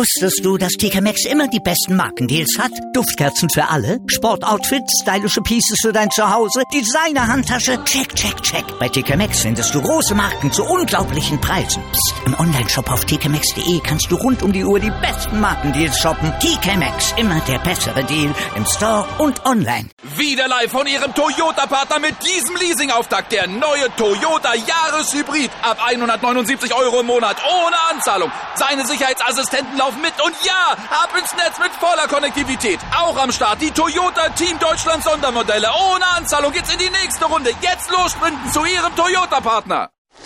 Wusstest du, dass TK Maxx immer die besten Markendeals hat? Duftkerzen für alle, Sportoutfits, stylische Pieces für dein Zuhause, Designer-Handtasche, check, check, check. Bei TK Maxx findest du große Marken zu unglaublichen Preisen. Psst. Im Onlineshop auf tkmaxx.de kannst du rund um die Uhr die besten Markendeals shoppen. TK Maxx, immer der bessere Deal im Store und online. Wieder live von Ihrem Toyota-Partner mit diesem Leasing-Auftakt. Der neue Toyota Jahreshybrid. Ab 179 € im Monat. Ohne Anzahlung. Seine Sicherheitsassistenten laufen mit. Und ja, ab ins Netz mit voller Konnektivität. Auch am Start die Toyota Team Deutschland Sondermodelle. Ohne Anzahlung geht's in die nächste Runde. Jetzt los sprinten zu Ihrem Toyota-Partner.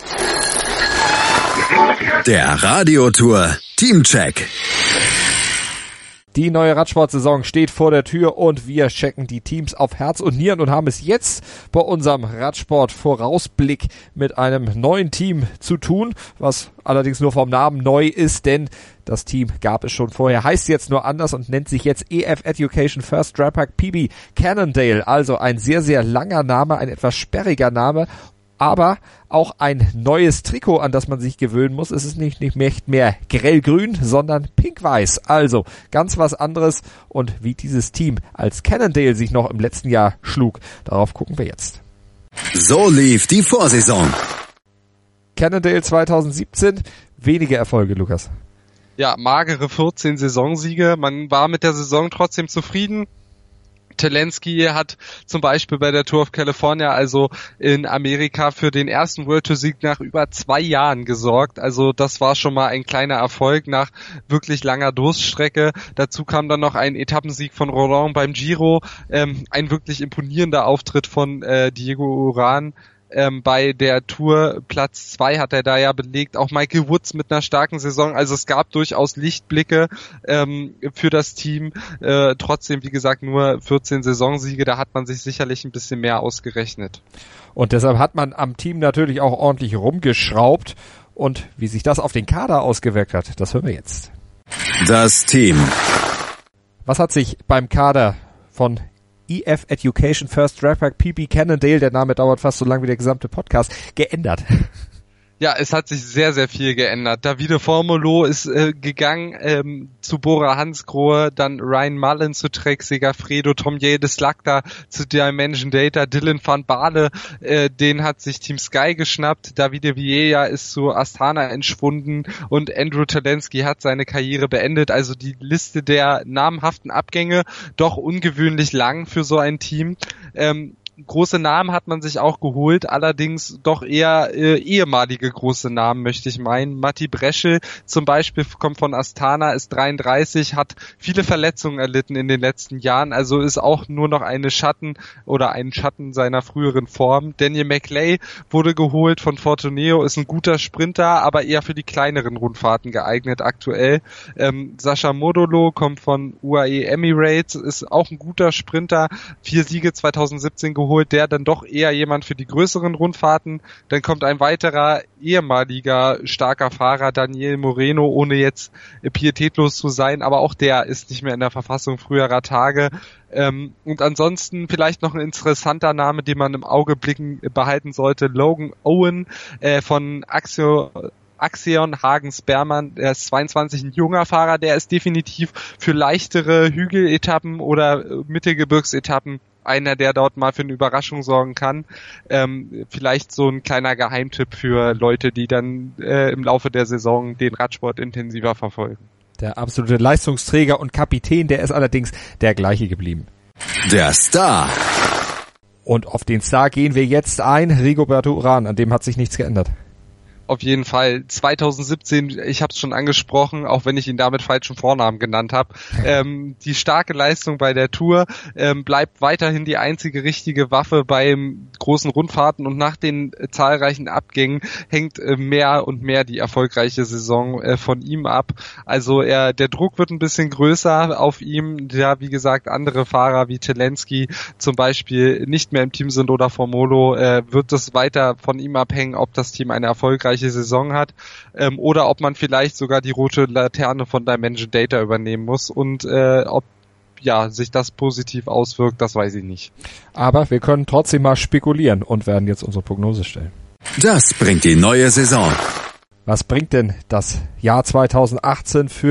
Der Radiotour Teamcheck. Die neue Radsportsaison steht vor der Tür und wir checken die Teams auf Herz und Nieren und haben es jetzt bei unserem Radsport-Vorausblick mit einem neuen Team zu tun, was allerdings nur vom Namen neu ist, denn das Team gab es schon vorher, heißt jetzt nur anders und nennt sich jetzt EF Education First Dry Park PB Cannondale. Also ein sehr, sehr langer Name, ein etwas sperriger Name, aber auch ein neues Trikot, an das man sich gewöhnen muss. Es ist nicht mehr grellgrün, sondern pink-weiß. Also ganz was anderes. Und wie dieses Team als Cannondale sich noch im letzten Jahr schlug, darauf gucken wir jetzt. So lief die Vorsaison. Cannondale 2017, wenige Erfolge, Lukas. Ja, magere 14 Saisonsiege. Man war mit der Saison trotzdem zufrieden. Telensky hat zum Beispiel bei der Tour of California, also in Amerika, für den ersten World Tour Sieg nach über 2 Jahren gesorgt. Also das war schon mal ein kleiner Erfolg nach wirklich langer Durststrecke. Dazu kam dann noch ein Etappensieg von Roland beim Giro, ein wirklich imponierender Auftritt von Diego Uran. Bei der Tour Platz 2 hat er da ja belegt, auch Michael Woods mit einer starken Saison, also es gab durchaus Lichtblicke für das Team, trotzdem wie gesagt nur 14 Saisonsiege, da hat man sich sicherlich ein bisschen mehr ausgerechnet. Und deshalb hat man am Team natürlich auch ordentlich rumgeschraubt und wie sich das auf den Kader ausgewirkt hat, das hören wir jetzt. Das Team. Was hat sich beim Kader von EF Education First Dry Park PB Cannondale, der Name dauert fast so lang wie der gesamte Podcast, geändert? Ja, es hat sich sehr, sehr viel geändert. Davide Formolo ist gegangen zu Bora Hansgrohe, dann Ryan Mullen zu Trek Segafredo, Tom Jedes-Lacta zu Dimension Data, Dylan van Baarle, den hat sich Team Sky geschnappt, Davide Vieira ist zu Astana entschwunden und Andrew Telensky hat seine Karriere beendet. Also die Liste der namhaften Abgänge doch ungewöhnlich lang für so ein Team. Große Namen hat man sich auch geholt, allerdings doch eher ehemalige große Namen, möchte ich meinen. Matti Breschel zum Beispiel kommt von Astana, ist 33, hat viele Verletzungen erlitten in den letzten Jahren, also ist auch nur noch ein Schatten seiner früheren Form. Daniel McLay wurde geholt von Fortuneo, ist ein guter Sprinter, aber eher für die kleineren Rundfahrten geeignet aktuell. Sascha Modolo kommt von UAE Emirates, ist auch ein guter Sprinter, 4 Siege 2017 geholt, der dann doch eher jemand für die größeren Rundfahrten. Dann kommt ein weiterer ehemaliger starker Fahrer, Daniel Moreno, ohne jetzt pietätlos zu sein, aber auch der ist nicht mehr in der Verfassung früherer Tage. Und ansonsten vielleicht noch ein interessanter Name, den man im Auge behalten sollte, Logan Owen von Axion Hagen-Sperrmann, der ist 22, ein junger Fahrer, der ist definitiv für leichtere Hügeletappen oder Mittelgebirgsetappen einer, der dort mal für eine Überraschung sorgen kann. Vielleicht so ein kleiner Geheimtipp für Leute, die dann im Laufe der Saison den Radsport intensiver verfolgen. Der absolute Leistungsträger und Kapitän, der ist allerdings der gleiche geblieben. Der Star. Und auf den Star gehen wir jetzt ein. Rigoberto Uran, an dem hat sich nichts geändert. Auf jeden Fall. 2017, ich habe es schon angesprochen, auch wenn ich ihn damit falschen Vornamen genannt habe, die starke Leistung bei der Tour bleibt weiterhin die einzige richtige Waffe beim großen Rundfahrten und nach den zahlreichen Abgängen hängt mehr und mehr die erfolgreiche Saison von ihm ab. Also der Druck wird ein bisschen größer auf ihm, da wie gesagt andere Fahrer wie Telensky zum Beispiel nicht mehr im Team sind oder Formolo, wird es weiter von ihm abhängen, ob das Team eine erfolgreiche Saison hat oder ob man vielleicht sogar die rote Laterne von Dimension Data übernehmen muss und ob sich das positiv auswirkt, das weiß ich nicht. Aber wir können trotzdem mal spekulieren und werden jetzt unsere Prognose stellen. Das bringt die neue Saison. Was bringt denn das Jahr 2018 für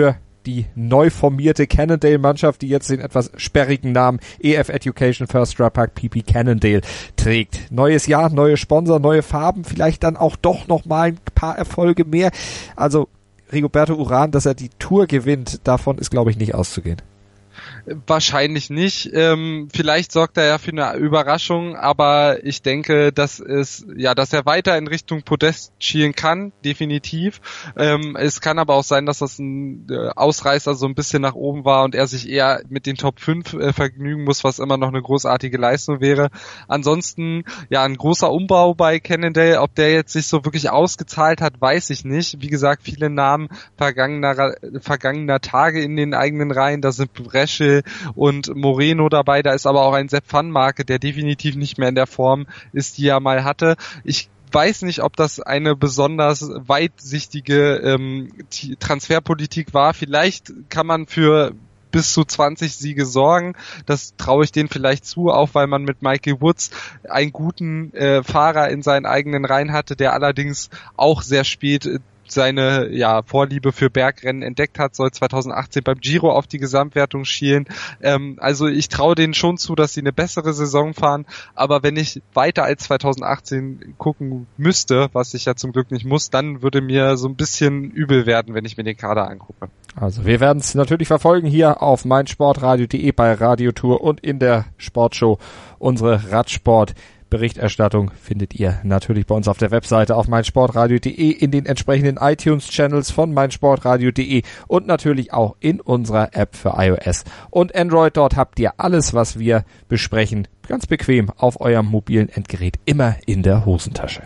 die neu formierte Cannondale-Mannschaft, die jetzt den etwas sperrigen Namen EF Education First Park PP Cannondale trägt. Neues Jahr, neue Sponsor, neue Farben, vielleicht dann auch doch nochmal ein paar Erfolge mehr. Also Rigoberto Urán, dass er die Tour gewinnt, davon ist, glaube ich, nicht auszugehen. Wahrscheinlich nicht. Vielleicht sorgt er ja für eine Überraschung, aber ich denke, dass er weiter in Richtung Podest schielen kann, definitiv. Es kann aber auch sein, dass das ein Ausreißer so ein bisschen nach oben war und er sich eher mit den Top 5 vergnügen muss, was immer noch eine großartige Leistung wäre. Ansonsten, ja, ein großer Umbau bei Cannondale. Ob der jetzt sich so wirklich ausgezahlt hat, weiß ich nicht. Wie gesagt, viele Namen vergangener Tage in den eigenen Reihen. Da sind Bresche und Moreno dabei, da ist aber auch ein Sepp Van-Marke, der definitiv nicht mehr in der Form ist, die er mal hatte. Ich weiß nicht, ob das eine besonders weitsichtige Transferpolitik war. Vielleicht kann man für bis zu 20 Siege sorgen. Das traue ich denen vielleicht zu, auch weil man mit Michael Woods einen guten Fahrer in seinen eigenen Reihen hatte, der allerdings auch sehr spät seine Vorliebe für Bergrennen entdeckt hat, soll 2018 beim Giro auf die Gesamtwertung schielen. Also ich traue denen schon zu, dass sie eine bessere Saison fahren, aber wenn ich weiter als 2018 gucken müsste, was ich ja zum Glück nicht muss, dann würde mir so ein bisschen übel werden, wenn ich mir den Kader angucke. Also wir werden es natürlich verfolgen hier auf meinsportradio.de bei Radiotour und in der Sportshow. Unsere Radsport-Berichterstattung findet ihr natürlich bei uns auf der Webseite auf meinsportradio.de, in den entsprechenden iTunes-Channels von meinsportradio.de und natürlich auch in unserer App für iOS und Android. Dort habt ihr alles, was wir besprechen, ganz bequem auf eurem mobilen Endgerät, immer in der Hosentasche.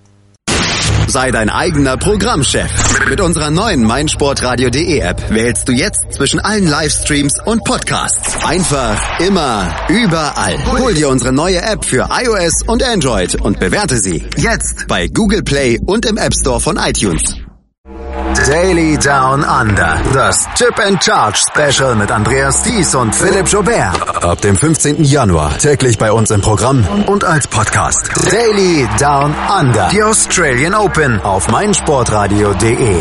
Sei dein eigener Programmchef. Mit unserer neuen meinsportradio.de App wählst du jetzt zwischen allen Livestreams und Podcasts. Einfach, immer, überall. Hol dir unsere neue App für iOS und Android und bewerte sie jetzt bei Google Play und im App Store von iTunes. Daily Down Under. Das Chip and Charge Special mit Andreas Thies und Philipp Joubert. Ab dem 15. Januar täglich bei uns im Programm und als Podcast. Daily Down Under. Die Australian Open auf meinsportradio.de.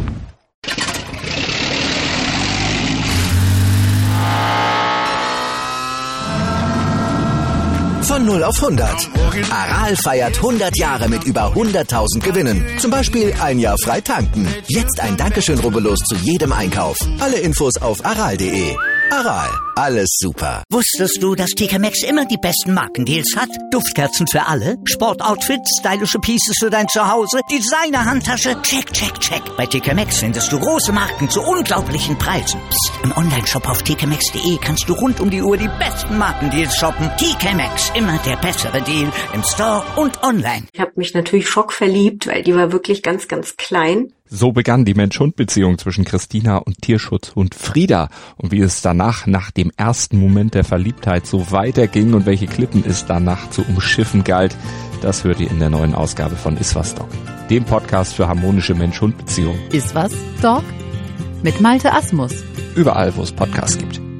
Von 0 auf 100. Aral feiert 100 Jahre mit über 100.000 Gewinnen. Zum Beispiel ein Jahr frei tanken. Jetzt ein Dankeschön, rubbellos zu jedem Einkauf. Alle Infos auf aral.de. Aral, alles super. Wusstest du, dass TK Maxx immer die besten Markendeals hat? Duftkerzen für alle, Sportoutfits, stylische Pieces für dein Zuhause, Designer-Handtasche, check, check, check. Bei TK Maxx findest du große Marken zu unglaublichen Preisen. Psst. Im Onlineshop auf tkmaxx.de kannst du rund um die Uhr die besten Markendeals shoppen. TK Maxx, immer der bessere Deal im Store und online. Ich habe mich natürlich schockverliebt, weil die war wirklich ganz, ganz klein. So begann die Mensch-Hund-Beziehung zwischen Christina und Tierschutzhund Frieda. Und wie es danach, nach dem ersten Moment der Verliebtheit, so weiterging und welche Klippen es danach zu umschiffen galt, das hört ihr in der neuen Ausgabe von Iswas Dog, dem Podcast für harmonische Mensch-Hund-Beziehungen. Iswas Dog? Mit Malte Asmus. Überall, wo es Podcasts gibt.